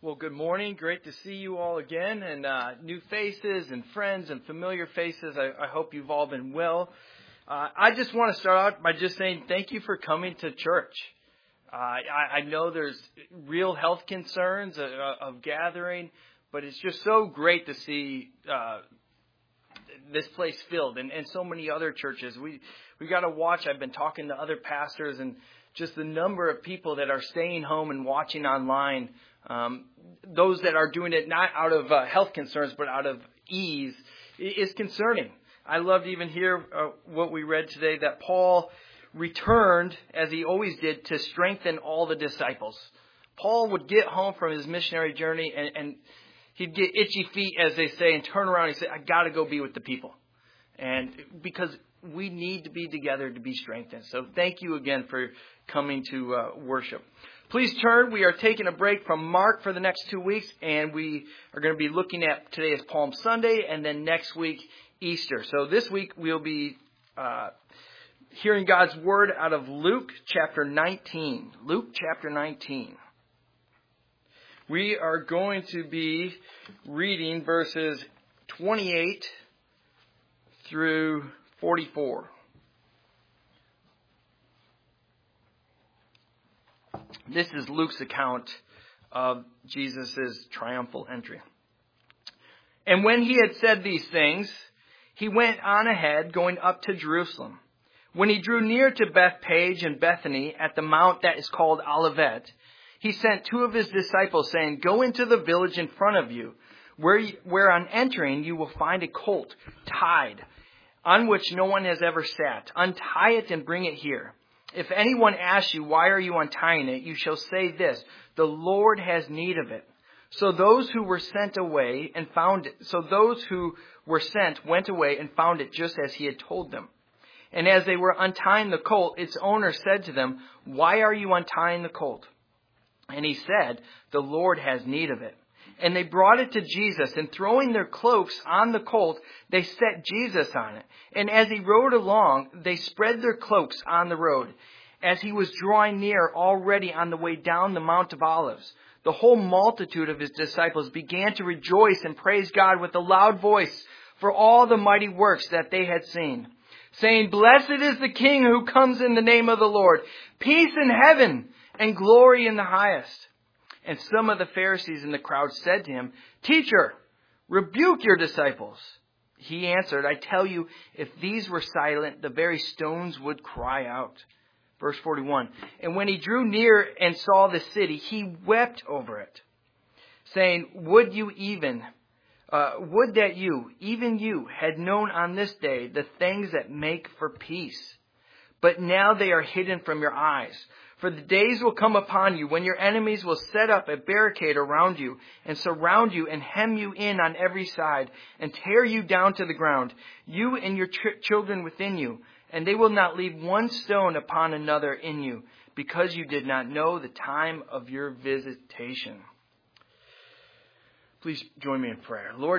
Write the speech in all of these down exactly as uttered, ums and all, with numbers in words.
Well, good morning. Great to see you all again, and uh, new faces and friends and familiar faces. I, I hope you've all been well. Uh, I just want to start out by just saying thank you for coming to church. Uh, I, I know there's real health concerns of, of gathering, but it's just so great to see uh, this place filled, and, and so many other churches. We we got to watch. I've been talking to other pastors, and just the number of people that are staying home and watching online. Um, those that are doing it not out of uh, health concerns, but out of ease, is concerning. I love to even hear uh, what we read today, that Paul returned, as he always did, to strengthen all the disciples. Paul would get home from his missionary journey, and, and he'd get itchy feet, as they say, and turn around and say, I got to go be with the people. And because we need to be together to be strengthened. So thank you again for coming to uh, worship. Please turn. We are taking a break from Mark for the next two weeks, and we are going to be looking at today is Palm Sunday, and then next week, Easter. So this week, we'll be uh, hearing God's Word out of Luke chapter nineteen. Luke chapter nineteen. We are going to be reading verses twenty-eight through forty-four. This is Luke's account of Jesus' triumphal entry. And when he had said these things, he went on ahead, going up to Jerusalem. When he drew near to Bethpage and Bethany at the mount that is called Olivet, he sent two of his disciples, saying, Go into the village in front of you, where, you, where on entering you will find a colt tied, on which no one has ever sat. Untie it and bring it here. If anyone asks you, why are you untying it? You shall say this, the Lord has need of it. So those who were sent away and found it, so those who were sent went away and found it just as he had told them. And as they were untying the colt, its owner said to them, why are you untying the colt? And he said, the Lord has need of it. And they brought it to Jesus, and throwing their cloaks on the colt, they set Jesus on it. And as he rode along, they spread their cloaks on the road. As he was drawing near, already on the way down the Mount of Olives, the whole multitude of his disciples began to rejoice and praise God with a loud voice for all the mighty works that they had seen, saying, Blessed is the King who comes in the name of the Lord, peace in heaven and glory in the highest. And some of the Pharisees in the crowd said to him, Teacher, rebuke your disciples. He answered, I tell you, if these were silent, the very stones would cry out. Verse forty-one, and when he drew near and saw the city, he wept over it, saying, Would you even, uh, would that you, even you, had known on this day the things that make for peace. But now they are hidden from your eyes. For the days will come upon you when your enemies will set up a barricade around you and surround you and hem you in on every side and tear you down to the ground, you and your ch- children within you. And they will not leave one stone upon another in you, because you did not know the time of your visitation. Please join me in prayer. Lord,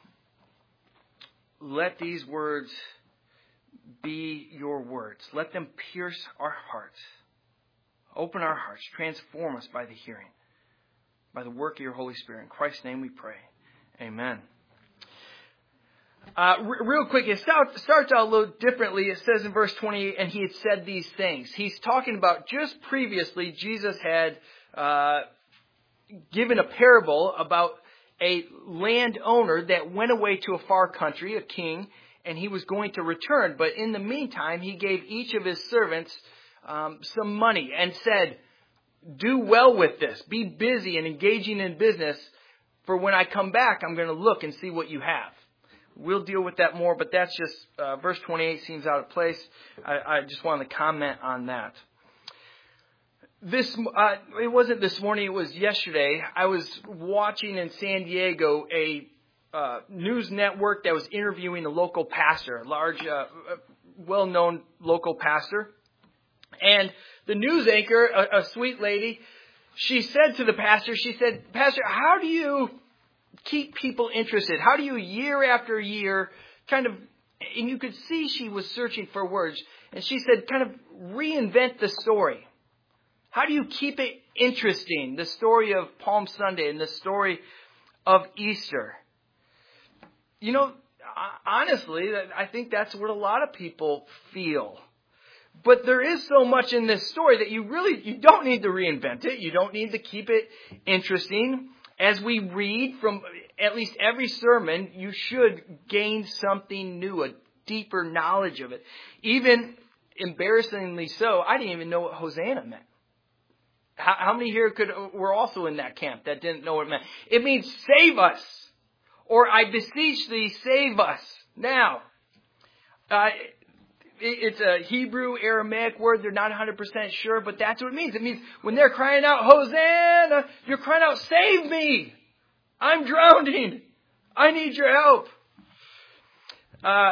let these words be your words. Let them pierce our hearts. Open our hearts. Transform us by the hearing, by the work of your Holy Spirit. In Christ's name we pray. Amen. Uh, r- real quick, it start, starts out a little differently. It says in verse twenty-eight, and he had said these things. He's talking about just previously, Jesus had uh, given a parable about a landowner that went away to a far country, a king, and he was going to return. But in the meantime, he gave each of his servants um, some money and said, do well with this. Be busy and engaging in business. For when I come back, I'm going to look and see what you have. We'll deal with that more, but that's just, uh, verse twenty-eight seems out of place. I, I just wanted to comment on that. This, uh, it wasn't this morning, it was yesterday. I was watching in San Diego a uh, news network that was interviewing a local pastor, a large, uh, well-known local pastor. And the news anchor, a, a sweet lady, she said to the pastor, she said, Pastor, how do you keep people interested? How do you year after year kind of, and you could see she was searching for words, and she said, kind of reinvent the story. How do you keep it interesting, the story of Palm Sunday and the story of Easter. You know, honestly, I think that's what a lot of people feel. But there is so much in this story that you really, you don't need to reinvent it. You don't need to keep it interesting. As we read from at least every sermon, you should gain something new, a deeper knowledge of it. Even embarrassingly so, I didn't even know what Hosanna meant. How, how many here could were also in that camp that didn't know what it meant? It means save us, or I beseech thee, save us now. Uh, It's a Hebrew Aramaic word. They're not one hundred percent sure, but that's what it means. It means when they're crying out, Hosanna, you're crying out, save me. I'm drowning. I need your help. Uh,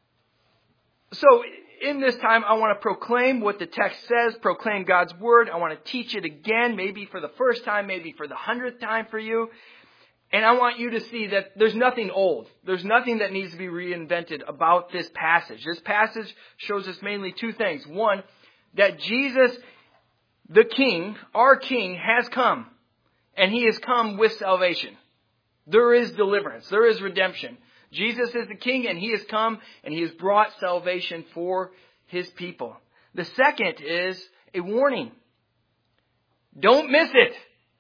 so in this time, I want to proclaim what the text says, proclaim God's word. I want to teach it again, maybe for the first time, maybe for the hundredth time for you. And I want you to see that there's nothing old. There's nothing that needs to be reinvented about this passage. This passage shows us mainly two things. One, that Jesus, the King, our King, has come. And He has come with salvation. There is deliverance. There is redemption. Jesus is the King, and He has come, and He has brought salvation for His people. The second is a warning. Don't miss it.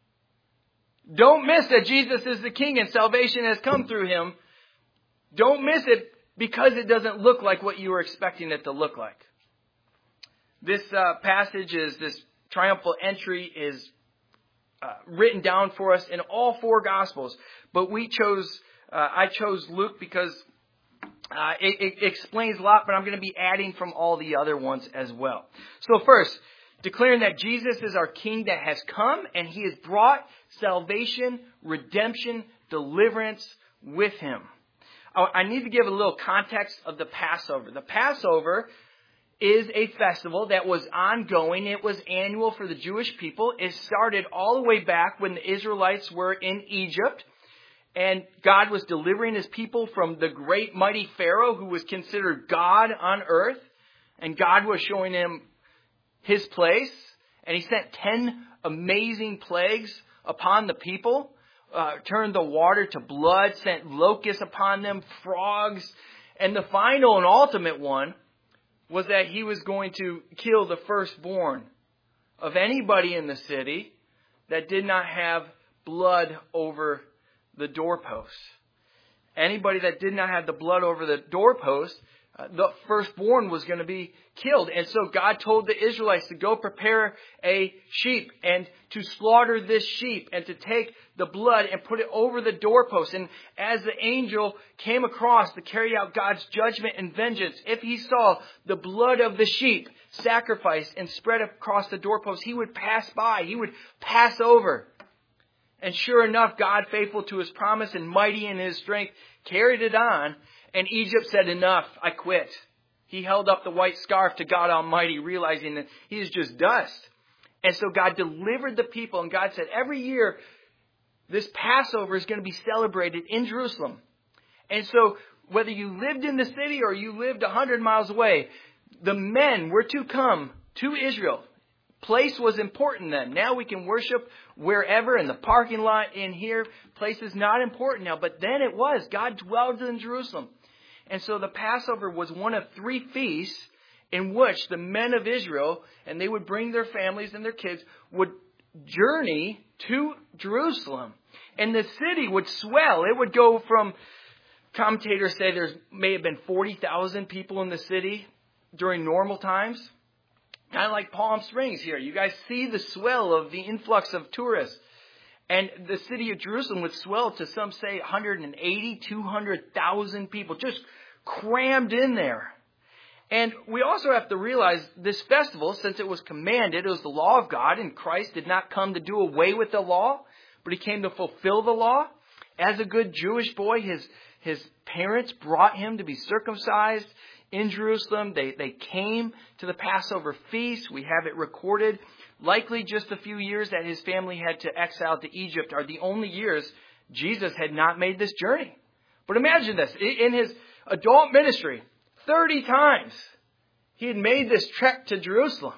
Don't miss that Jesus is the King and salvation has come through Him. Don't miss it because it doesn't look like what you were expecting it to look like. This uh, passage is, this triumphal entry is uh, written down for us in all four Gospels. But we chose, uh, I chose Luke because uh, it, it explains a lot, but I'm going to be adding from all the other ones as well. So first, declaring that Jesus is our King that has come and He has brought salvation, redemption, deliverance with Him. I need to give a little context of the Passover. The Passover is a festival that was ongoing. It was annual for the Jewish people. It started all the way back when the Israelites were in Egypt. And God was delivering His people from the great mighty Pharaoh who was considered God on earth. And God was showing him His place, and He sent ten amazing plagues upon the people, uh, turned the water to blood, sent locusts upon them, frogs, and the final and ultimate one was that He was going to kill the firstborn of anybody in the city that did not have blood over the doorpost. Anybody that did not have the blood over the doorpost, Uh, the firstborn was going to be killed. And so God told the Israelites to go prepare a sheep and to slaughter this sheep and to take the blood and put it over the doorpost. And as the angel came across to carry out God's judgment and vengeance, if he saw the blood of the sheep sacrificed and spread across the doorpost, he would pass by. He would pass over. And sure enough, God, faithful to His promise and mighty in His strength, carried it on. And Egypt said, enough, I quit. He held up the white scarf to God Almighty, realizing that he is just dust. And so God delivered the people. And God said, every year, this Passover is going to be celebrated in Jerusalem. And so whether you lived in the city or you lived a hundred miles away, the men were to come to Israel. Place was important then. Now we can worship wherever, in the parking lot, in here. Place is not important now. But then it was. God dwelled in Jerusalem. And so the Passover was one of three feasts in which the men of Israel, and they would bring their families and their kids, would journey to Jerusalem. And the city would swell. It would go from, commentators say there may have been forty thousand people in the city during normal times. Kind of like Palm Springs here. You guys see the swell of the influx of tourists. And the city of Jerusalem would swell to, some say, one hundred eighty, two hundred thousand people just crammed in there. And we also have to realize this festival, since it was commanded, it was the law of God, and Christ did not come to do away with the law, but He came to fulfill the law. As a good Jewish boy, his, his parents brought him to be circumcised in Jerusalem. They, they came to the Passover feast. We have it recorded. Likely just a few years that his family had to exile to Egypt are the only years Jesus had not made this journey. But imagine this. In His adult ministry, thirty times he had made this trek to Jerusalem.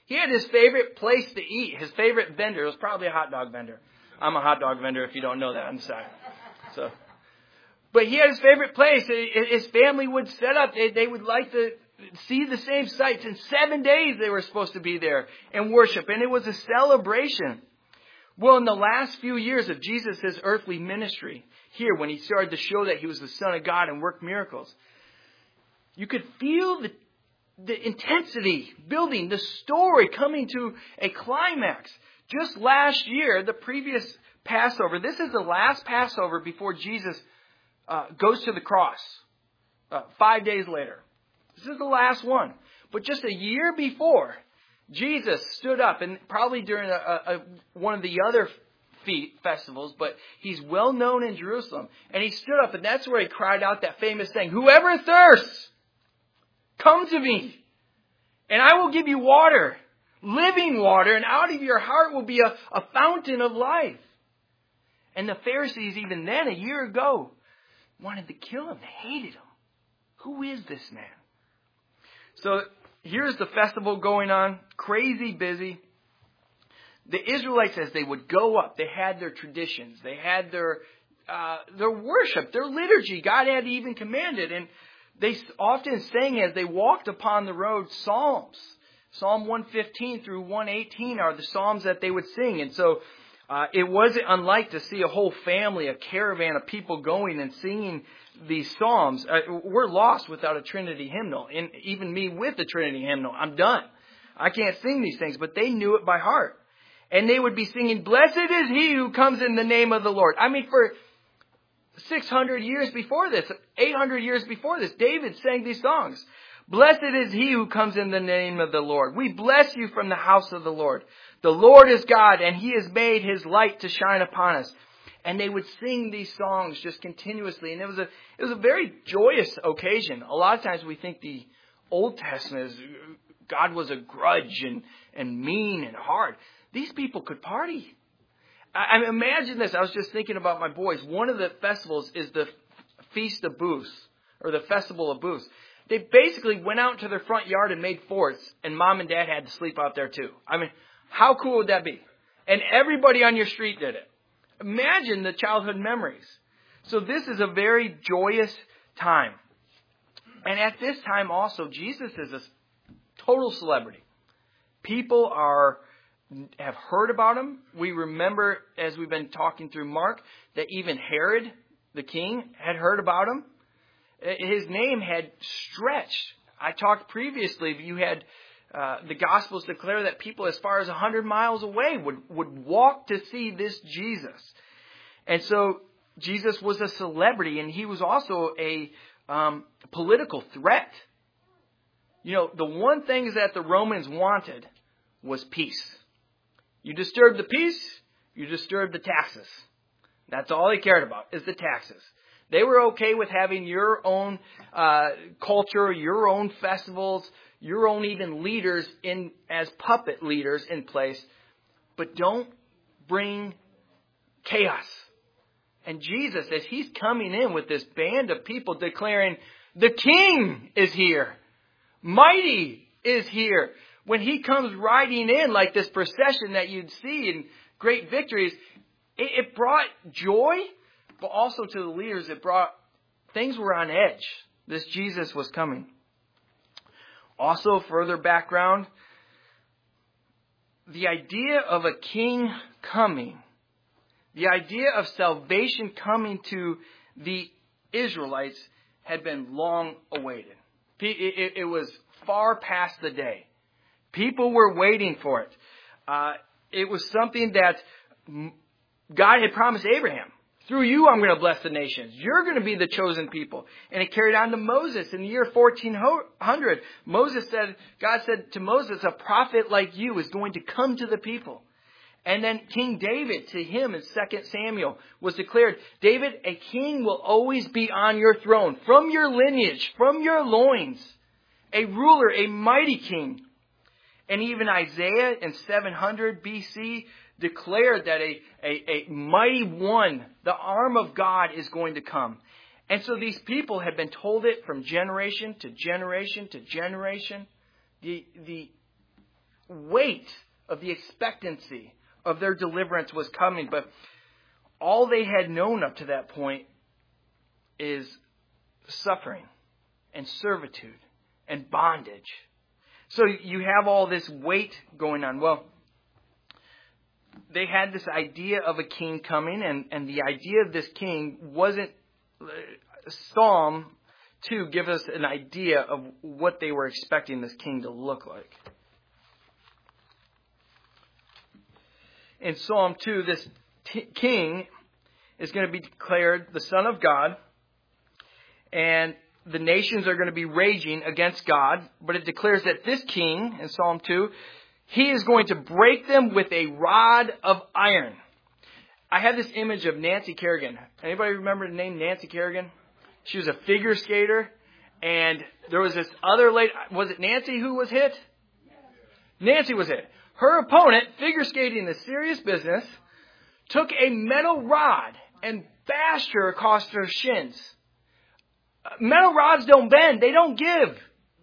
He had his favorite place to eat, his favorite vendor. It was probably a hot dog vendor. I'm a hot dog vendor if you don't know that on the side. So, but he had his favorite place. His family would set up. They, they would like to see the same sights. In seven days they were supposed to be there and worship. And it was a celebration. Well, in the last few years of Jesus' earthly ministry, here when he started to show that he was the Son of God and work miracles, you could feel the, the intensity building, the story coming to a climax. Just last year, the previous Passover, this is the last Passover before Jesus uh, goes to the cross, uh, five days later. This is the last one. But just a year before, Jesus stood up, and probably during a, a, a, one of the other feast, festivals, but he's well known in Jerusalem. And he stood up, and that's where he cried out that famous thing, "Whoever thirsts, come to me, and I will give you water, living water, and out of your heart will be a, a fountain of life." And the Pharisees, even then, a year ago, wanted to kill him. They hated him. Who is this man? So here's the festival going on, crazy busy. The Israelites, as they would go up, they had their traditions. They had their uh, their worship, their liturgy. God had even commanded. And they often sang as they walked upon the road psalms. Psalm one fifteen through one eighteen are the psalms that they would sing. And so uh, it wasn't unlike to see a whole family, a caravan of people going and singing these psalms. Uh, we're lost without a Trinity hymnal. And even me with the Trinity hymnal, I'm done. I can't sing these things, but they knew it by heart. And they would be singing, "Blessed is he who comes in the name of the Lord." I mean, for six hundred years before this, eight hundred years before this, David sang these songs. "Blessed is he who comes in the name of the Lord. We bless you from the house of the Lord. The Lord is God, and he has made his light to shine upon us." And they would sing these songs just continuously. And it was a it was a very joyous occasion. A lot of times we think the Old Testament is God was a grudge and, and mean and hard. These people could party. I, I mean, imagine this. I was just thinking about my boys. One of the festivals is the Feast of Booths, or the Festival of Booths. They basically went out to their front yard and made forts, and mom and dad had to sleep out there too. I mean, how cool would that be? And everybody on your street did it. Imagine the childhood memories. So this is a very joyous time. And at this time also, Jesus is a total celebrity. People are have heard about him. We remember, as we've been talking through Mark, that even Herod, the king, had heard about him. His name had stretched. I talked previously, you had uh, the Gospels declare that people as far as one hundred miles away would, would walk to see this Jesus. And so Jesus was a celebrity, and he was also a um, political threat. You know, the one thing that the Romans wanted was peace. You disturb the peace, you disturb the taxes. That's all they cared about, is the taxes. They were okay with having your own uh, culture, your own festivals, your own even leaders in as puppet leaders in place. But don't bring chaos. And Jesus, as he's coming in with this band of people declaring, "The King is here. Mighty is here." When he comes riding in like this procession that you'd see in great victories, it, it brought joy, but also to the leaders, it brought, things were on edge. This Jesus was coming. Also, further background, the idea of a king coming, the idea of salvation coming to the Israelites had been long awaited. It, it, it was far past the day. People were waiting for it. Uh, it was something that God had promised Abraham. Through you, I'm going to bless the nations. You're going to be the chosen people. And it carried on to Moses in the year fourteen hundred. Moses said, God said to Moses, "A prophet like you is going to come to the people." And then King David, to him in Second Samuel, was declared, "David, a king will always be on your throne, from your lineage, from your loins, a ruler, a mighty king." And even Isaiah in seven hundred B C declared that a, a, a mighty one, the arm of God, is going to come. And so these people had been told it from generation to generation to generation. The, the weight of the expectancy of their deliverance was coming. But all they had known up to that point is suffering and servitude and bondage. So you have all this weight going on. Well, they had this idea of a king coming, and, and the idea of this king wasn't... Psalm two gives us an idea of what they were expecting this king to look like. In Psalm two, this t- king is going to be declared the Son of God, and the nations are going to be raging against God, but it declares that this king, in Psalm two, he is going to break them with a rod of iron. I have this image of Nancy Kerrigan. Anybody remember the name Nancy Kerrigan? She was a figure skater, and there was this other lady. Was it Nancy who was hit? Nancy was hit. Her opponent, figure skating is serious business, took a metal rod and bashed her across her shins. Metal rods don't bend. They don't give.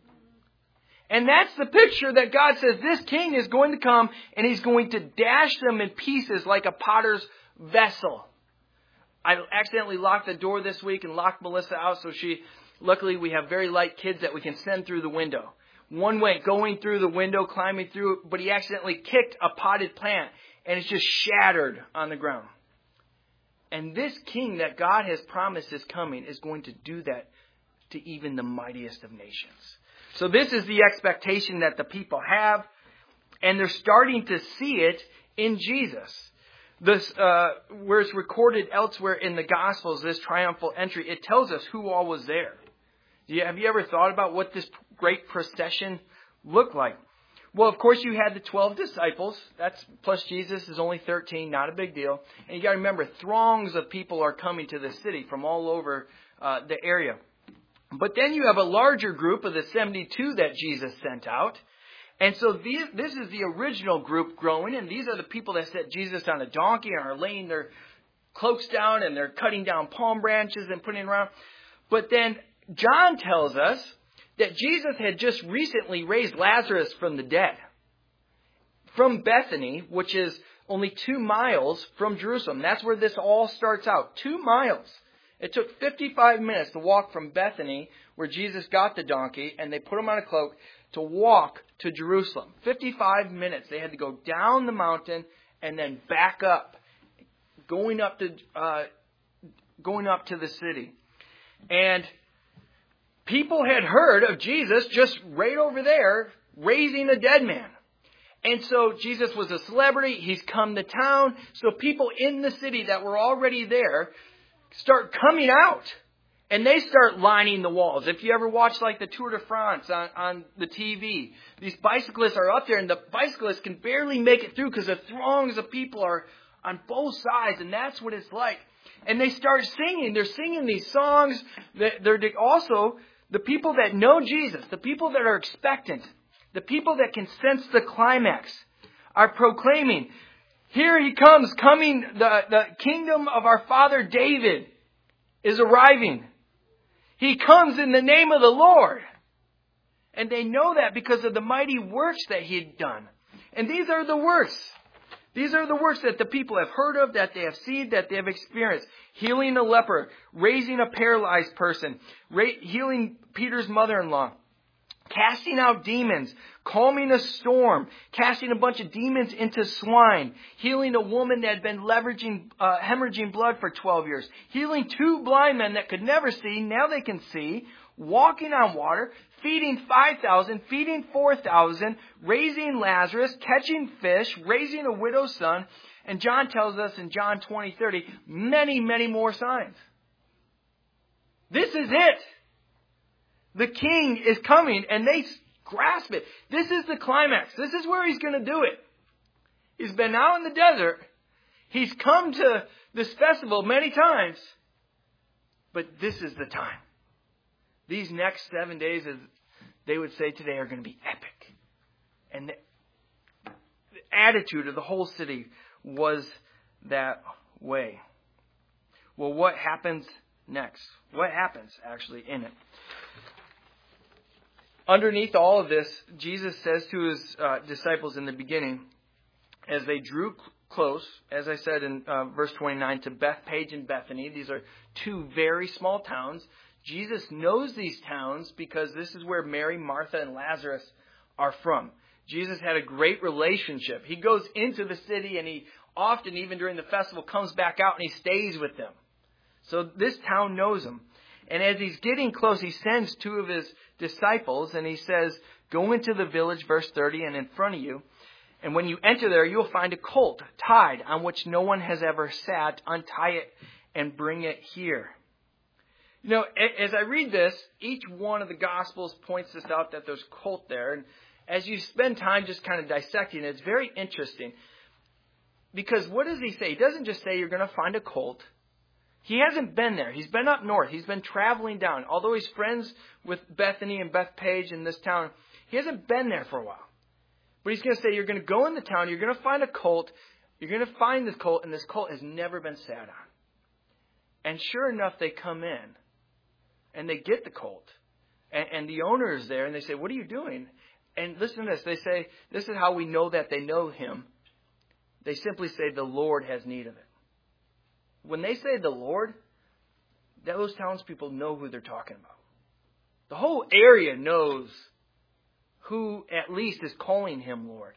And that's the picture that God says this king is going to come and he's going to dash them in pieces like a potter's vessel. I accidentally locked the door this week and locked Melissa out, so she, luckily we have very light kids that we can send through the window. One went going through the window, climbing through, but he accidentally kicked a potted plant and it's just shattered on the ground. And this king that God has promised is coming is going to do that to even the mightiest of nations. So this is the expectation that the people have, and they're starting to see it in Jesus. This, uh, where it's recorded elsewhere in the Gospels, this triumphal entry, it tells us who all was there. Have you ever thought about what this great procession looked like? Well, of course, you had the twelve disciples. That's plus Jesus is only thirteen, not a big deal. And you got to remember, throngs of people are coming to the city from all over uh, the area. But then you have a larger group of the seventy-two that Jesus sent out. And so these, this is the original group growing, and these are the people that set Jesus on a donkey and are laying their cloaks down, and they're cutting down palm branches and putting it around. But then John tells us that Jesus had just recently raised Lazarus from the dead. From Bethany, which is only two miles from Jerusalem. That's where this all starts out. Two miles. It took fifty-five minutes to walk from Bethany, where Jesus got the donkey, and they put him on a cloak, to walk to Jerusalem. fifty-five minutes. They had to go down the mountain and then back up, going up to uh, going up to the city. And people had heard of Jesus just right over there raising a dead man. And so Jesus was a celebrity. He's come to town. So people in the city that were already there start coming out. And they start lining the walls. If you ever watch like the Tour de France on, on the T V, these bicyclists are up there and the bicyclists can barely make it through because the throngs of people are on both sides. And that's what it's like. And they start singing. They're singing these songs. They're also the people that know Jesus, the people that are expectant, the people that can sense the climax are proclaiming, here he comes, coming, the, the kingdom of our father David is arriving. He comes in the name of the Lord. And they know that because of the mighty works that he had done. And these are the works. These are the works that the people have heard of, that they have seen, that they have experienced. Healing a leper, raising a paralyzed person, ra- healing Peter's mother-in-law, casting out demons, calming a storm, casting a bunch of demons into swine, healing a woman that had been leveraging, uh, hemorrhaging blood for twelve years, healing two blind men that could never see, now they can see, walking on water, feeding five thousand, feeding four thousand, raising Lazarus, catching fish, raising a widow's son, and John tells us in John twenty thirty, many, many more signs. This is it. The king is coming, and they grasp it. This is the climax. This is where he's going to do it. He's been out in the desert. He's come to this festival many times. But this is the time. These next seven days, as they would say today, are going to be epic. And the, the attitude of the whole city was that way. Well, what happens next? What happens actually in it? underneath all of this, Jesus says to his uh, disciples in the beginning, as they drew cl- close, as I said in uh, verse twenty-nine, to Bethpage and Bethany. These are two very small towns. Jesus knows these towns because this is where Mary, Martha, and Lazarus are from. Jesus had a great relationship. He goes into the city and he often, even during the festival, comes back out and he stays with them. So this town knows him. And as he's getting close, he sends two of his disciples and he says, go into the village, verse thirty, and in front of you. And when you enter there, you'll find a colt tied on which no one has ever sat. Untie it and bring it here. You know, as I read this, each one of the Gospels points this out that there's a colt there. And as you spend time just kind of dissecting it, it's very interesting. Because what does he say? He doesn't just say you're going to find a colt. He hasn't been there. He's been up north. He's been traveling down. Although he's friends with Bethany and Bethpage in this town, he hasn't been there for a while. But he's going to say you're going to go in the town, you're going to find a colt, you're going to find this colt, and this colt has never been sat on. And sure enough, they come in. And they get the colt. And, and the owner is there. And they say, what are you doing? And listen to this. They say, this is how we know that they know him. They simply say, the Lord has need of it. When they say the Lord, those townspeople know who they're talking about. The whole area knows who at least is calling him Lord.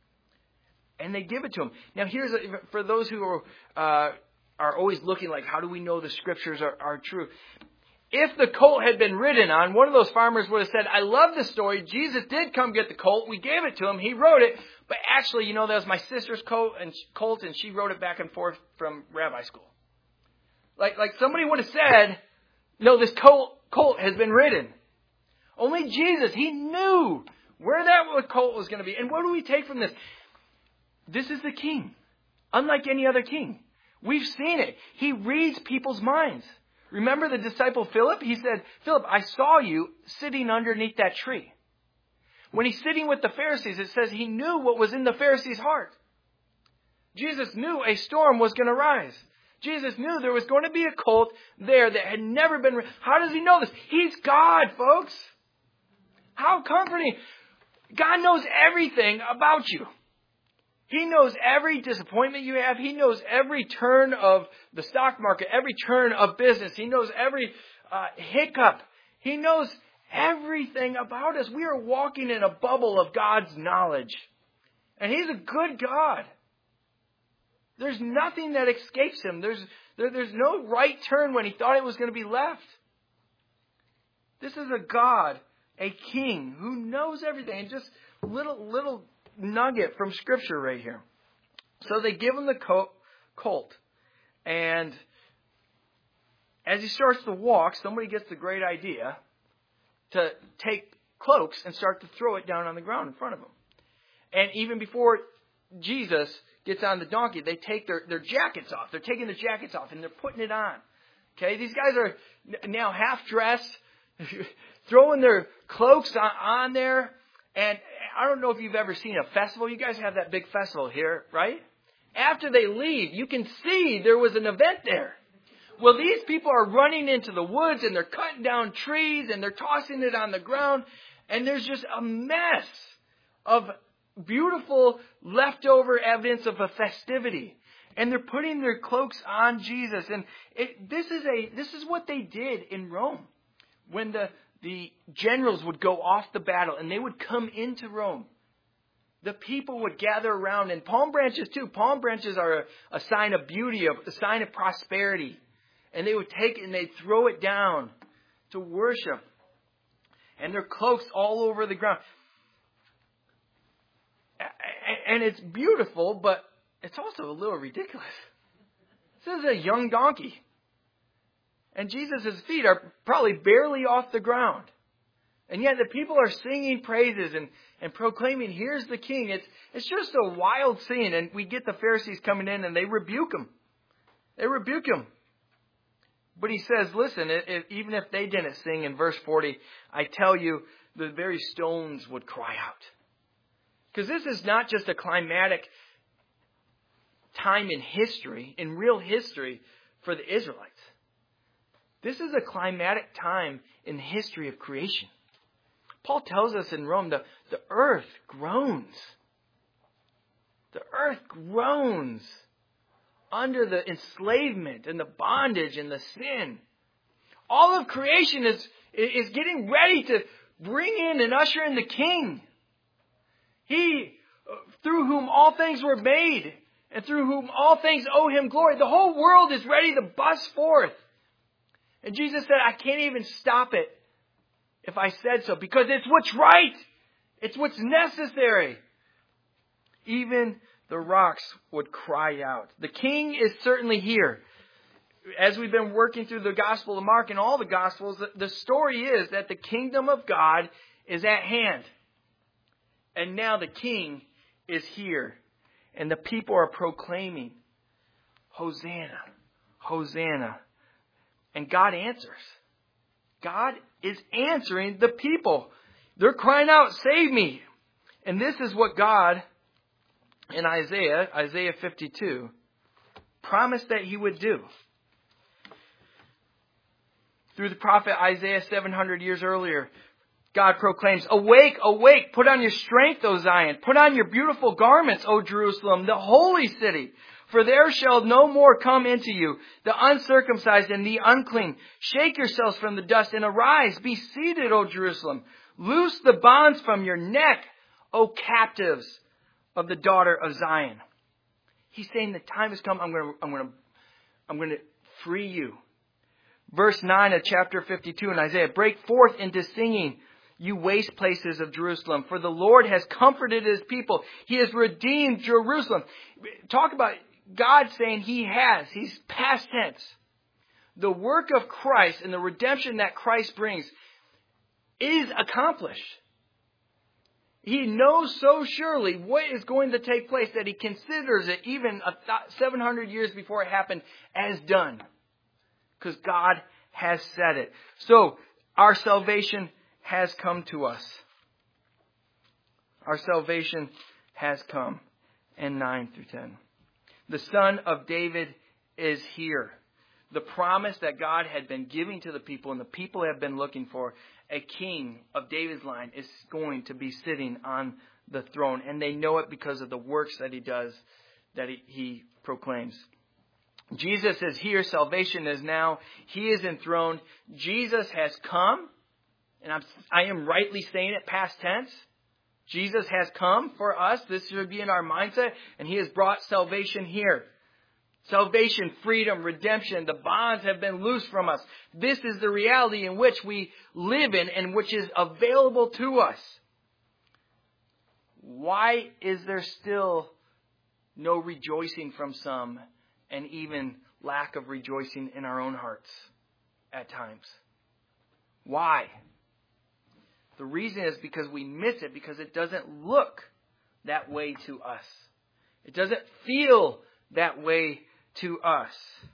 And they give it to him. Now here's, a, for those who are, uh, are always looking like, how do we know the scriptures are, are true? If the colt had been ridden on, one of those farmers would have said, I love the story. Jesus did come get the colt. We gave it to him. He rode it. But actually, you know, that was my sister's colt and, colt, and she rode it back and forth from rabbi school. Like, like somebody would have said, no, this colt, colt has been ridden. Only Jesus, he knew where that colt was going to be. And what do we take from this? This is the king. Unlike any other king. We've seen it. He reads people's minds. Remember the disciple Philip? He said, Philip, I saw you sitting underneath that tree. When he's sitting with the Pharisees, it says he knew what was in the Pharisees' heart. Jesus knew a storm was going to rise. Jesus knew there was going to be a colt there that had never been... How does he know this? He's God, folks. How comforting. God knows everything about you. He knows every disappointment you have. He knows every turn of the stock market, every turn of business. He knows every uh, hiccup. He knows everything about us. We are walking in a bubble of God's knowledge. And He's a good God. There's nothing that escapes Him. There's, there, there's no right turn when He thought it was going to be left. This is a God, a King, who knows everything. And just little, little... nugget from Scripture right here. So they give him the colt, and as he starts to walk, somebody gets the great idea to take cloaks and start to throw it down on the ground in front of him. And even before Jesus gets on the donkey, they take their, their jackets off. They're taking their jackets off and they're putting it on. Okay, these guys are now half dressed, throwing their cloaks on, on there. And I don't know if you've ever seen a festival. You guys have that big festival here, right? After they leave, you can see there was an event there. Well, these people are running into the woods and they're cutting down trees and they're tossing it on the ground. And there's just a mess of beautiful leftover evidence of a festivity. And they're putting their cloaks on Jesus. And it, this is a this is what they did in Rome. When the The generals would go off the battle and they would come into Rome. The people would gather around, and palm branches too. Palm branches are a, a sign of beauty, a sign of prosperity. And they would take it and they'd throw it down to worship. And their cloaks all over the ground. And it's beautiful, but it's also a little ridiculous. This is a young donkey. And Jesus' feet are probably barely off the ground. And yet the people are singing praises and, and proclaiming, here's the king. It's, it's just a wild scene. And we get the Pharisees coming in and they rebuke him. They rebuke him. But he says, listen, it, it, even if they didn't sing in verse forty, I tell you, the very stones would cry out. Because this is not just a climatic time in history, in real history for the Israelites. This is a climatic time in the history of creation. Paul tells us in Rome, the, the earth groans. The earth groans under the enslavement and the bondage and the sin. All of creation is, is getting ready to bring in and usher in the King. He, through whom all things were made, and through whom all things owe Him glory. The whole world is ready to bust forth. And Jesus said, I can't even stop it if I said so, because it's what's right. It's what's necessary. Even the rocks would cry out. The King is certainly here. As we've been working through the Gospel of Mark and all the Gospels, the story is that the kingdom of God is at hand. And now the King is here. And the people are proclaiming, Hosanna, Hosanna. And God answers. God is answering the people. They're crying out, save me. And this is what God, in Isaiah, Isaiah fifty-two, promised that He would do. Through the prophet Isaiah seven hundred years earlier, God proclaims, awake, awake, put on your strength, O Zion. Put on your beautiful garments, O Jerusalem, the holy city. For there shall no more come into you the uncircumcised and the unclean. Shake yourselves from the dust and arise. Be seated, O Jerusalem. Loose the bonds from your neck, O captives of the daughter of Zion. He's saying the time has come. I'm going to, I'm going to, I'm going to free you. Verse nine of chapter fifty-two in Isaiah. Break forth into singing, you waste places of Jerusalem. For the Lord has comforted His people. He has redeemed Jerusalem. Talk about God saying He has. He's past tense. The work of Christ and the redemption that Christ brings is accomplished. He knows so surely what is going to take place that He considers it, even seven hundred years before it happened, as done. Because God has said it. So, our salvation has come to us. Our salvation has come. And nine through ten. The Son of David is here. The promise that God had been giving to the people and the people have been looking for, a king of David's line is going to be sitting on the throne. And they know it because of the works that He does, that He, he proclaims. Jesus is here. Salvation is now. He is enthroned. Jesus has come. And I'm, I am rightly saying it past tense. Jesus has come for us. This should be in our mindset. And He has brought salvation here. Salvation, freedom, redemption. The bonds have been loosed from us. This is the reality in which we live in and which is available to us. Why is there still no rejoicing from some and even lack of rejoicing in our own hearts at times? Why? The reason is because we miss it, because it doesn't look that way to us. It doesn't feel that way to us.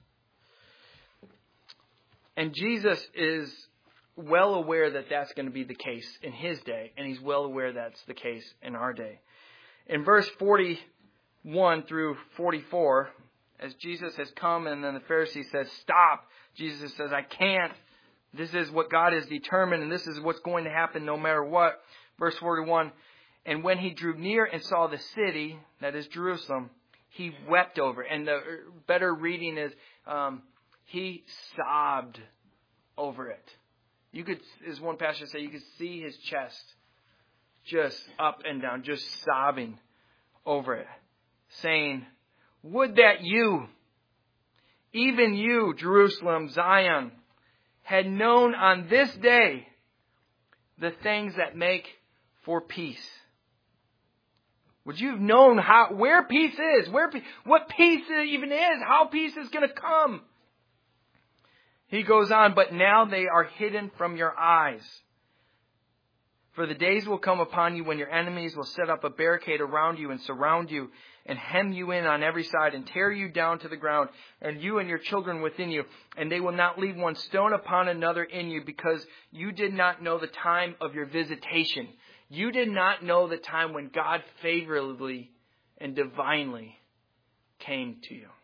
And Jesus is well aware that that's going to be the case in His day, and He's well aware that's the case in our day. In verse forty-one through forty-four, as Jesus has come and then the Pharisee says, stop. Jesus says, I can't. This is what God has determined, and this is what's going to happen no matter what. Verse forty-one, and when He drew near and saw the city, that is Jerusalem, He wept over it. And the better reading is, um, He sobbed over it. You could, as one pastor said, you could see His chest just up and down, just sobbing over it, saying, would that you, even you, Jerusalem, Zion, had known on this day the things that make for peace. Would you have known how, where peace is, where, what peace it even is, how peace is going to come? He goes on, but now they are hidden from your eyes. For the days will come upon you when your enemies will set up a barricade around you and surround you and hem you in on every side and tear you down to the ground, and you and your children within you. And they will not leave one stone upon another in you, because you did not know the time of your visitation. You did not know the time when God favorably and divinely came to you.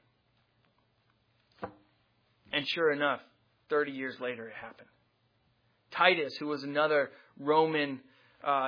And sure enough, thirty years later it happened. Titus, who was another Roman uh,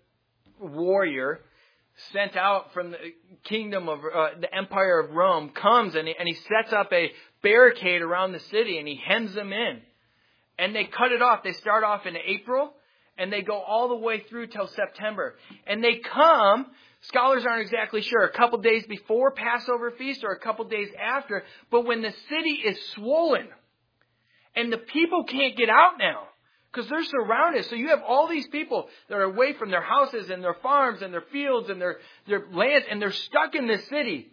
warrior sent out from the kingdom of uh, the empire of Rome comes and he, and he sets up a barricade around the city and he hems them in. And they cut it off. They start off in April and they go all the way through till September. And they come, scholars aren't exactly sure, a couple days before Passover feast or a couple days after. But when the city is swollen and the people can't get out now, because they're surrounded. So you have all these people that are away from their houses and their farms and their fields and their, their lands, and they're stuck in this city.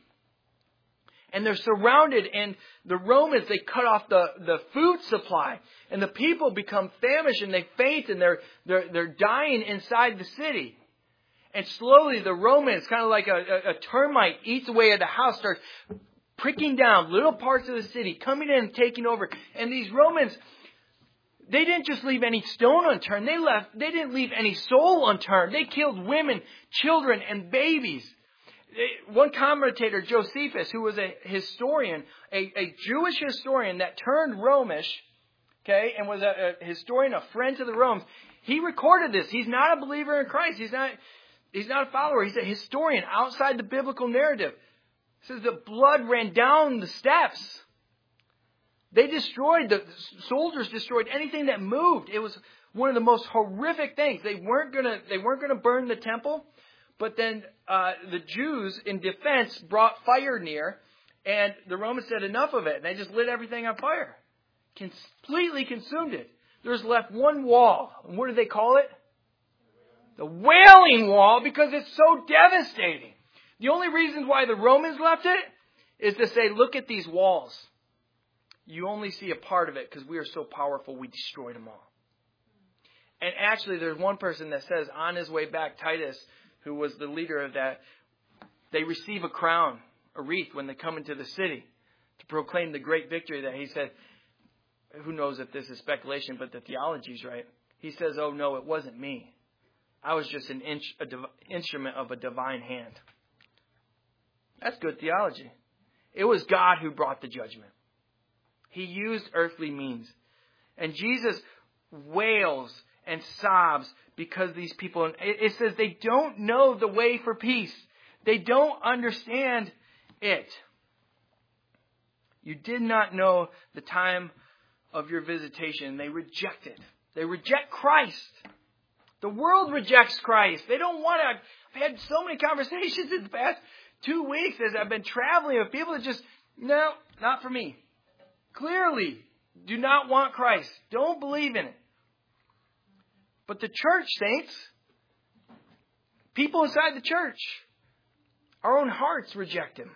And they're surrounded, and the Romans, they cut off the, the food supply. And the people become famished and they faint and they're, they're, they're dying inside the city. And slowly the Romans, kind of like a, a, a termite eats away at the house, starts pricking down little parts of the city, coming in and taking over. And these Romans, they didn't just leave any stone unturned. They left, they didn't leave any soul unturned. They killed women, children, and babies. One commentator, Josephus, who was a historian, a, a Jewish historian that turned Romish, okay, and was a, a historian, a friend to the Romans, he recorded this. He's not a believer in Christ. He's not, he's not a follower. He's a historian outside the biblical narrative. It says the blood ran down the steps. They destroyed, the soldiers destroyed anything that moved. It was one of the most horrific things. They weren't gonna, they weren't gonna burn the temple, but then uh, the Jews, in defense, brought fire near, and the Romans said enough of it, and they just lit everything on fire, completely consumed it. There's left one wall, and what do they call it? The Wailing Wall, because it's so devastating. The only reason why the Romans left it is to say, look at these walls. You only see a part of it because we are so powerful, we destroyed them all. And actually, there's one person that says on his way back, Titus, who was the leader of that, they receive a crown, a wreath, when they come into the city to proclaim the great victory that he said, who knows if this is speculation, but the theology's right. He says, oh no, it wasn't me. I was just an inch, a div- instrument of a divine hand. That's good theology. It was God who brought the judgment. He used earthly means. And Jesus wails and sobs because these people, it says they don't know the way for peace. They don't understand it. You did not know the time of your visitation. They reject it. They reject Christ. The world rejects Christ. They don't want to. I've had so many conversations in the past two weeks as I've been traveling with people that just, no, not for me. Clearly do not want Christ. Don't believe in it. But the church, saints, people inside the church, our own hearts reject Him.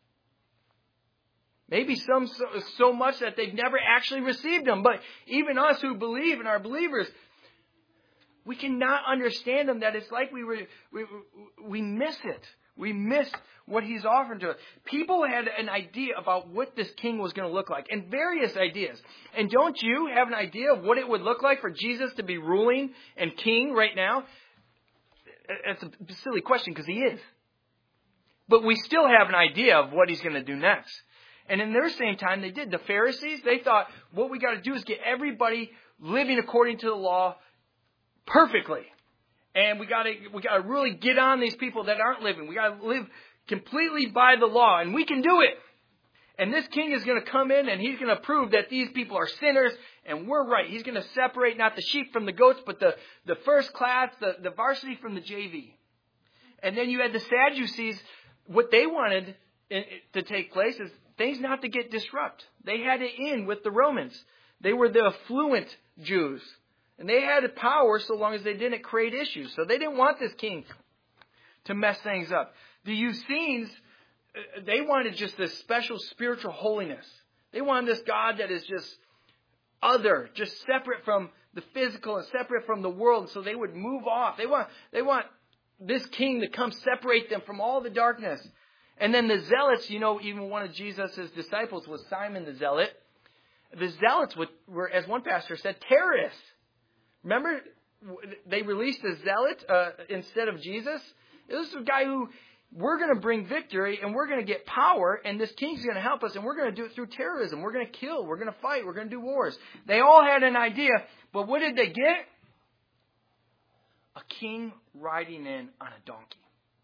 Maybe some so, so much that they've never actually received Him. But even us who believe and are believers, we cannot understand Him. That it's like we were, we, we miss it. We miss what He's offering to us. People had an idea about what this king was going to look like, and various ideas. And don't you have an idea of what it would look like for Jesus to be ruling and king right now? It's a silly question because He is. But we still have an idea of what He's going to do next. And in their same time, they did. The Pharisees, they thought, what we got to do is get everybody living according to the law perfectly. And we got to we got to really get on these people that aren't living. We got to live completely by the law, and we can do it. And this king is going to come in, and he's going to prove that these people are sinners, and we're right. He's going to separate not the sheep from the goats, but the, the first class, the, the varsity from the J V. And then you had the Sadducees. What they wanted to take place is things not to get disrupted. They had it in with the Romans. They were the affluent Jews. And they had power so long as they didn't create issues. So they didn't want this king to mess things up. The Essenes, they wanted just this special spiritual holiness. They wanted this God that is just other, just separate from the physical and separate from the world. So they would move off. They want, they want this king to come separate them from all the darkness. And then the Zealots, you know, even one of Jesus' disciples was Simon the Zealot. The Zealots were, as one pastor said, terrorists. Remember, they released a zealot uh, instead of Jesus? This is a guy who, we're going to bring victory and we're going to get power, and this king's going to help us, and we're going to do it through terrorism. We're going to kill. We're going to fight. We're going to do wars. They all had an idea, but what did they get? a king riding in on a donkey.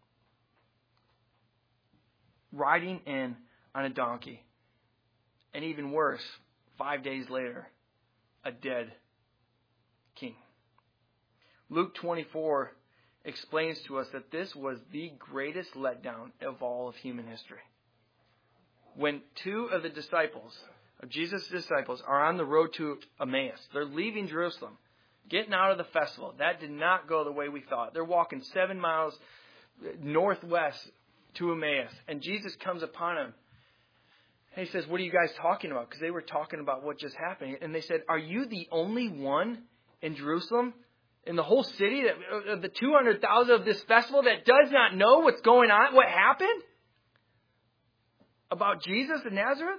Riding in on a donkey. And even worse, five days later, a dead king. Luke twenty-four explains to us that this was the greatest letdown of all of human history. When two of the disciples, of Jesus' disciples, are on the road to Emmaus, they're leaving Jerusalem, getting out of the festival. That did not go the way we thought. They're walking seven miles northwest to Emmaus, and Jesus comes upon them. And he says, "What are you guys talking about?" Because they were talking about what just happened. And they said, "Are you the only one in Jerusalem, in the whole city, that of the two hundred thousand of this festival, that does not know what's going on, what happened about Jesus of Nazareth?"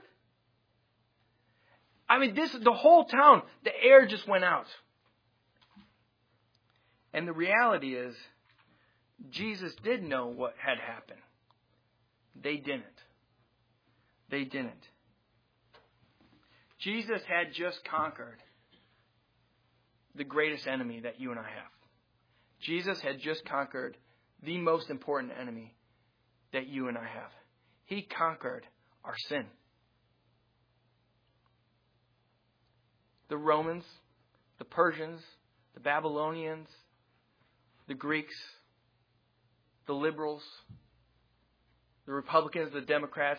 I mean, this the whole town, the air just went out. And the reality is, Jesus did know what had happened. They didn't. They didn't. Jesus had just conquered the greatest enemy that you and I have. Jesus had just conquered the most important enemy that you and I have. He conquered our sin. The Romans, the Persians, the Babylonians, the Greeks, the liberals, the Republicans, the Democrats,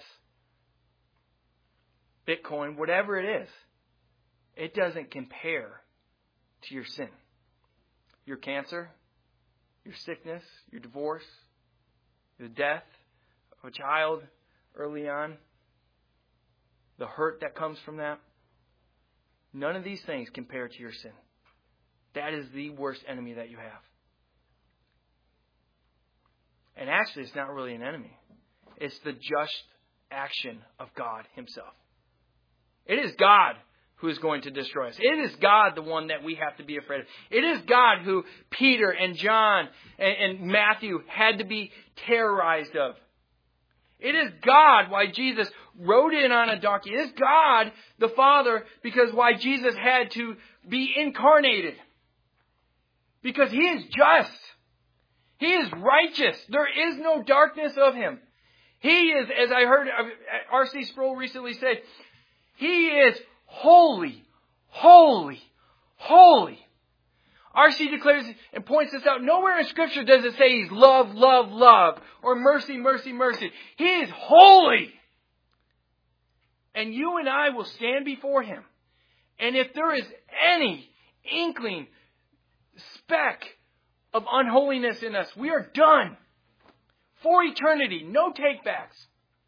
Bitcoin, whatever it is, it doesn't compare to your sin. Your cancer, your sickness, your divorce, the death of a child early on, the hurt that comes from that. None of these things compare to your sin. That is the worst enemy that you have. And actually, it's not really an enemy. It's the just action of God Himself. It is God who is going to destroy us. It is God the one that we have to be afraid of. It is God who Peter and John and, and Matthew had to be terrorized of. It is God why Jesus rode in on a donkey. It is God the Father because why Jesus had to be incarnated. Because He is just. He is righteous. There is no darkness of Him. He is, as I heard R C Sproul recently say, He is holy, holy, holy. R C declares and points this out. Nowhere in Scripture does it say He's love, love, love, or mercy, mercy, mercy. He is holy. And you and I will stand before Him. And if there is any inkling, speck of unholiness in us, we are done. For eternity, no takebacks.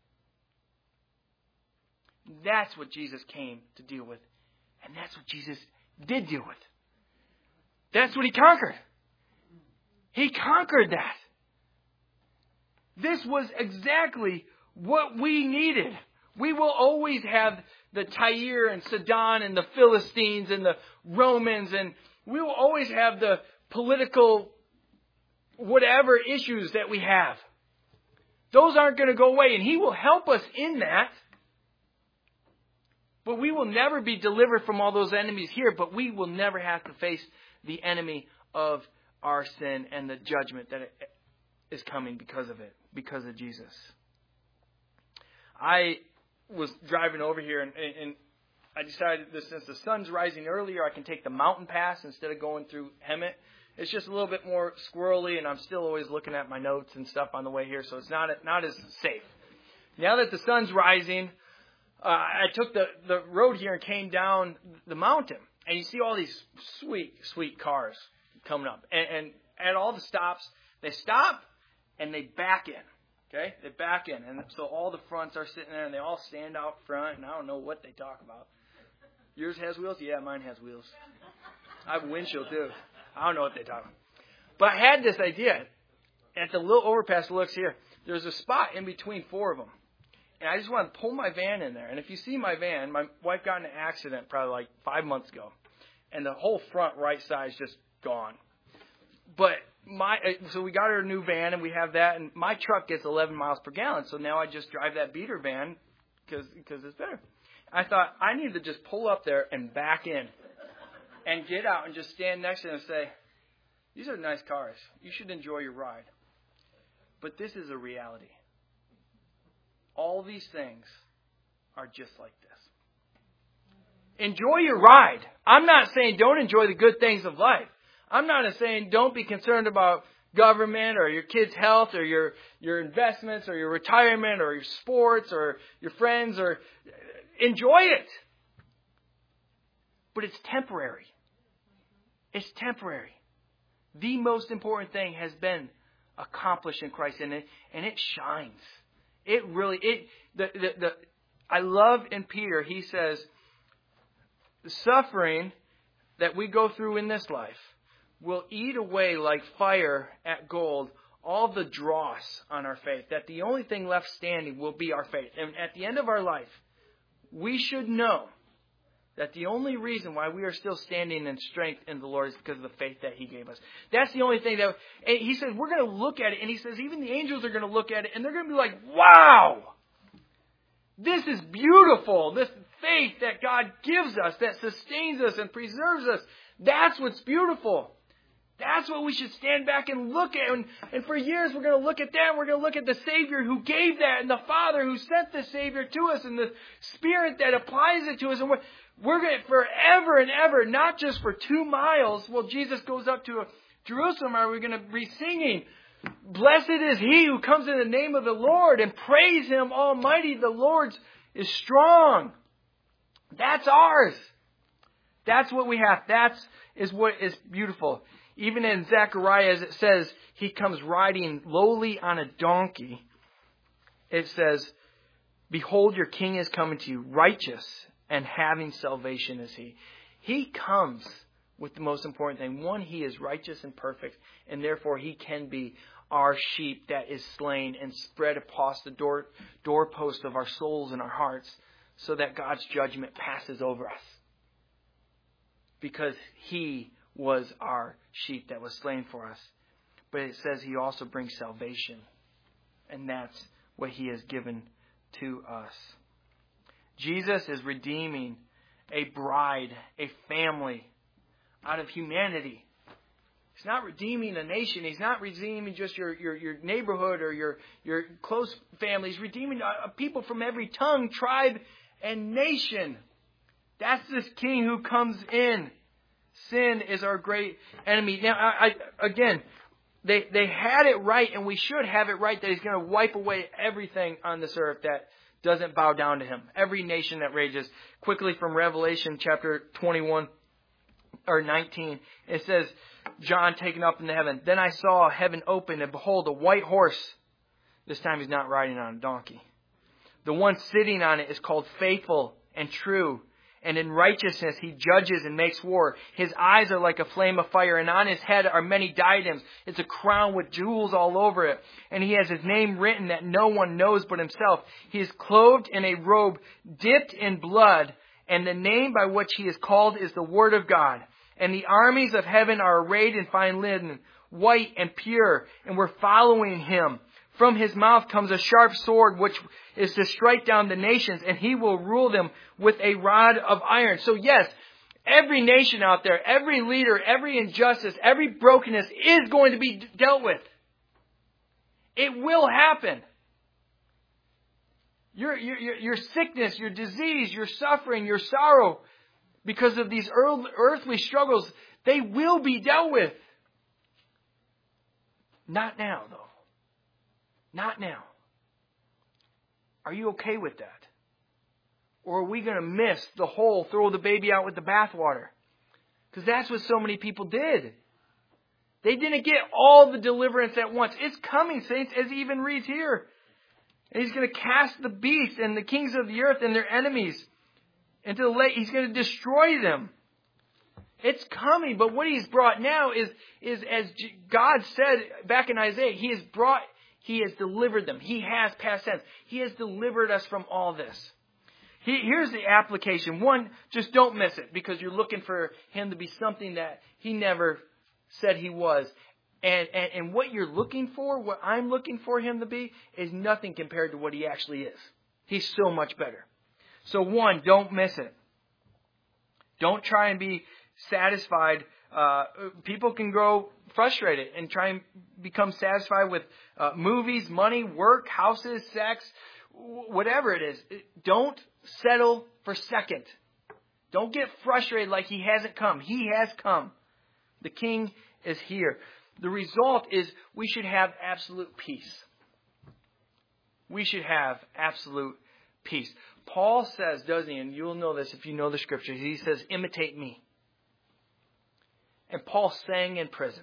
That's what Jesus came to deal with. And that's what Jesus did deal with. That's what He conquered. He conquered that. This was exactly what we needed. We will always have the Tyre and Sidon and the Philistines and the Romans, and we will always have the political whatever issues that we have. Those aren't going to go away, and He will help us in that. But we will never be delivered from all those enemies here, but we will never have to face the enemy of our sin and the judgment that is coming because of it, because of Jesus. I was driving over here, and, and I decided that since the sun's rising earlier, I can take the mountain pass instead of going through Hemet. It's just a little bit more squirrely, and I'm still always looking at my notes and stuff on the way here, so it's not not as safe. Now that the sun's rising, uh, I took the, the road here and came down the mountain. And you see all these sweet, sweet cars coming up. And, and at all the stops, they stop and they back in. Okay? They back in. And so all the fronts are sitting there and they all stand out front. And I don't know what they talk about. Yours has wheels? Yeah, mine has wheels. I have a windshield too. I don't know what they talk about. But I had this idea. At the little overpass looks here, there's a spot in between four of them. And I just want to pull my van in there. And if you see my van, my wife got in an accident probably like five months ago. And the whole front right side is just gone. But my so we got her a new van, and we have that. And my truck gets eleven miles per gallon. So now I just drive that beater van because because it's better. I thought I need to just pull up there and back in. And get out and just stand next to it and say, these are nice cars. You should enjoy your ride. But this is a reality. All these things are just like this. Enjoy your ride. I'm not saying don't enjoy the good things of life. I'm not saying don't be concerned about government or your kids' health or your, your investments or your retirement or your sports or your friends, or enjoy it. But it's temporary. It's temporary. The most important thing has been accomplished in Christ, and it, and it shines. It really, it, the, the, the, I love in Peter, he says, the suffering that we go through in this life will eat away like fire at gold all the dross on our faith. That the only thing left standing will be our faith. And at the end of our life, we should know that the only reason why we are still standing in strength in the Lord is because of the faith that He gave us. That's the only thing that... And He says, we're going to look at it. And He says, even the angels are going to look at it. And they're going to be like, wow! This is beautiful. This faith that God gives us, that sustains us and preserves us. That's what's beautiful. That's what we should stand back and look at. And, and for years we're going to look at that. We're going to look at the Savior who gave that, and the Father who sent the Savior to us, and the Spirit that applies it to us. And we're, we're going to forever and ever, not just for two miles. Well, Jesus goes up to Jerusalem. Are we going to be singing, blessed is he who comes in the name of the Lord, and praise Him Almighty. The Lord is strong. That's ours. That's what we have. That's is what is beautiful. Even in Zechariah, as it says, he comes riding lowly on a donkey. It says, behold, your king is coming to you, righteous and having salvation is he. He comes with the most important thing. One, he is righteous and perfect, and therefore he can be our sheep that is slain and spread across the door, doorpost of our souls and our hearts, so that God's judgment passes over us. Because he was our sheep that was slain for us. But it says he also brings salvation. And that's what he has given to us. Jesus is redeeming a bride, a family, out of humanity. He's not redeeming a nation. He's not redeeming just your, your, your neighborhood or your, your close family. He's redeeming a, a people from every tongue, tribe, and nation. That's this king who comes in. Sin is our great enemy. Now, I, I, again, they, they had it right, and we should have it right, that he's going to wipe away everything on this earth that doesn't bow down to him. Every nation that rages. Quickly from Revelation chapter twenty-one or nineteen, it says, John taken up into heaven. Then I saw heaven open, and behold, a white horse. This time he's not riding on a donkey. The one sitting on it is called Faithful and True. And in righteousness he judges and makes war. His eyes are like a flame of fire, and on his head are many diadems. It's a crown with jewels all over it. And he has his name written that no one knows but himself. He is clothed in a robe dipped in blood, and the name by which he is called is the Word of God. And the armies of heaven are arrayed in fine linen, white and pure, and we're following him. From his mouth comes a sharp sword, which is to strike down the nations, and he will rule them with a rod of iron. So yes, every nation out there, every leader, every injustice, every brokenness is going to be dealt with. It will happen. Your, your, your sickness, your disease, your suffering, your sorrow, because of these earthly struggles, they will be dealt with. Not now, though. Not now. Are you okay with that? Or are we going to miss the whole, throw the baby out with the bathwater? Because that's what so many people did. They didn't get all the deliverance at once. It's coming, saints, as he even reads here. And he's going to cast the beast and the kings of the earth and their enemies into the lake. He's going to destroy them. It's coming. But what he's brought now is, is as God said back in Isaiah, he has brought... He has delivered them. He has, past tense. He has delivered us from all this. He, here's the application. One, just don't miss it, because you're looking for him to be something that he never said he was. And, and, and what you're looking for, what I'm looking for him to be, is nothing compared to what he actually is. He's so much better. So one, don't miss it. Don't try and be satisfied Uh, people can grow frustrated and try and become satisfied with uh, movies, money, work, houses, sex, whatever it is. Don't settle for second. Don't get frustrated like he hasn't come. He has come. The King is here. The result is we should have absolute peace. We should have absolute peace. Paul says, doesn't he, and you'll know this if you know the Scriptures, he says, imitate me. And Paul sang in prison.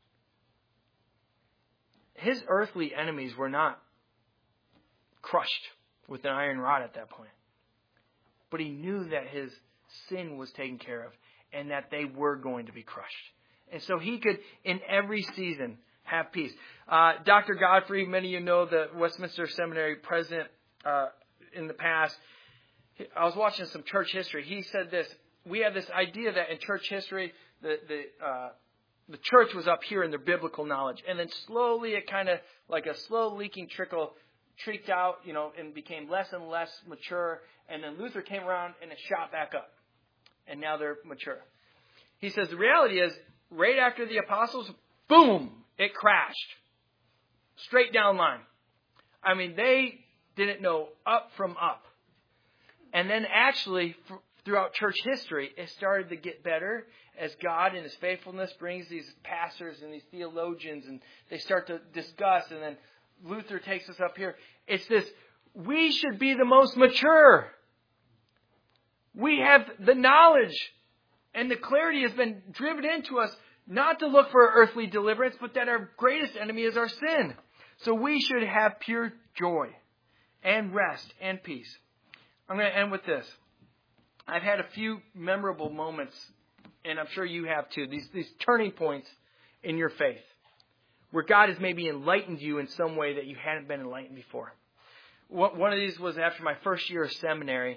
His earthly enemies were not crushed with an iron rod at that point. But he knew that his sin was taken care of and that they were going to be crushed. And so he could, in every season, have peace. Uh, Doctor Godfrey, many of you know, the Westminster Seminary president uh, in the past. I was watching some church history. He said this: we have this idea that in church history, the the uh, the church was up here in their biblical knowledge, and then slowly it kind of like a slow leaking trickle treaked out, you know, and became less and less mature. And then Luther came around and it shot back up, and now they're mature. He says the reality is, right after the apostles, boom, it crashed. Straight down line. I mean, they didn't know up from up. And then actually, throughout church history, it started to get better as God in His faithfulness brings these pastors and these theologians, and they start to discuss, and then Luther takes us up here. It's this, we should be the most mature. We have the knowledge, and the clarity has been driven into us not to look for earthly deliverance, but that our greatest enemy is our sin. So we should have pure joy and rest and peace. I'm going to end with this. I've had a few memorable moments, and I'm sure you have too, these, these turning points in your faith, where God has maybe enlightened you in some way that you hadn't been enlightened before. One of these was after my first year of seminary.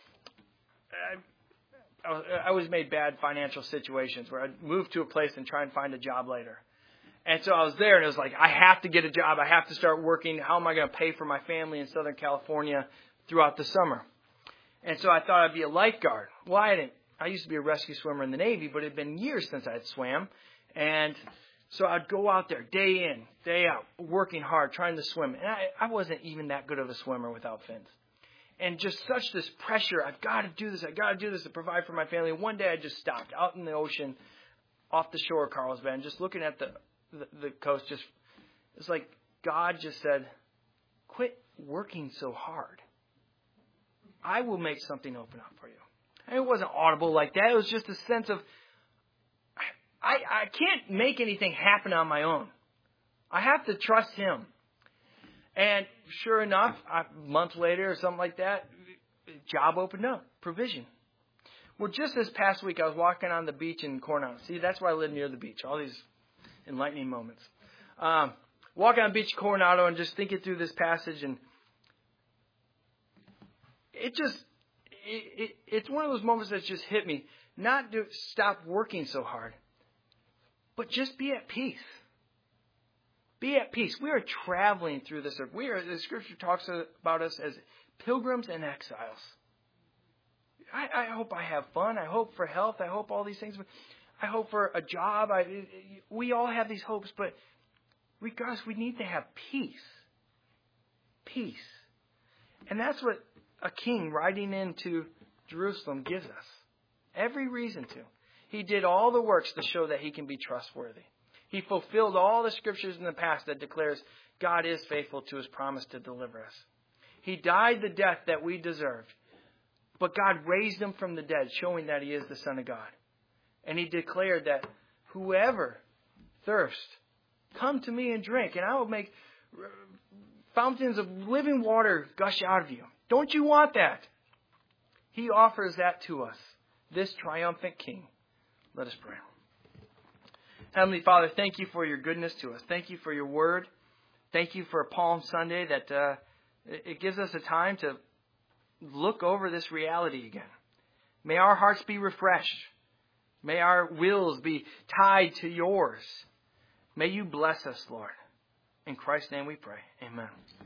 I, I was made bad financial situations where I'd move to a place and try and find a job later. And so I was there, and it was like, I have to get a job. I have to start working. How am I going to pay for my family in Southern California throughout the summer? And so I thought I'd be a lifeguard. Well, I didn't. I used to be a rescue swimmer in the Navy, but it had been years since I had swam. And so I'd go out there day in, day out, working hard, trying to swim. And I, I wasn't even that good of a swimmer without fins. And just such this pressure, I've got to do this, I've got to do this to provide for my family. And one day I just stopped out in the ocean, off the shore of Carlsbad, just looking at the, the, the coast. Just it's like God just said, quit working so hard. I will make something open up for you. And it wasn't audible like that. It was just a sense of, I, I can't make anything happen on my own. I have to trust Him. And sure enough, a month later or something like that, job opened up, provision. Well, just this past week, I was walking on the beach in Coronado. See, that's why I live near the beach, all these enlightening moments. Um, walking on the beach in Coronado and just thinking through this passage, and it just, it, it, it's one of those moments that just hit me. Not to stop working so hard, but just be at peace. Be at peace. We are traveling through this earth. We are, the Scripture talks about us as pilgrims and exiles. I, I hope I have fun. I hope for health. I hope all these things. I hope for a job. I, we all have these hopes, but regardless, we need to have peace. Peace. And that's what a king riding into Jerusalem gives us. Every reason to. He did all the works to show that he can be trustworthy. He fulfilled all the Scriptures in the past that declares God is faithful to His promise to deliver us. He died the death that we deserved, but God raised Him from the dead, showing that He is the Son of God. And He declared that whoever thirsts, come to me and drink, and I will make fountains of living water gush out of you. Don't you want that? He offers that to us, this triumphant King. Let us pray. Heavenly Father, thank you for your goodness to us. Thank you for your word. Thank you for Palm Sunday that uh, it gives us a time to look over this reality again. May our hearts be refreshed. May our wills be tied to yours. May you bless us, Lord. In Christ's name we pray. Amen.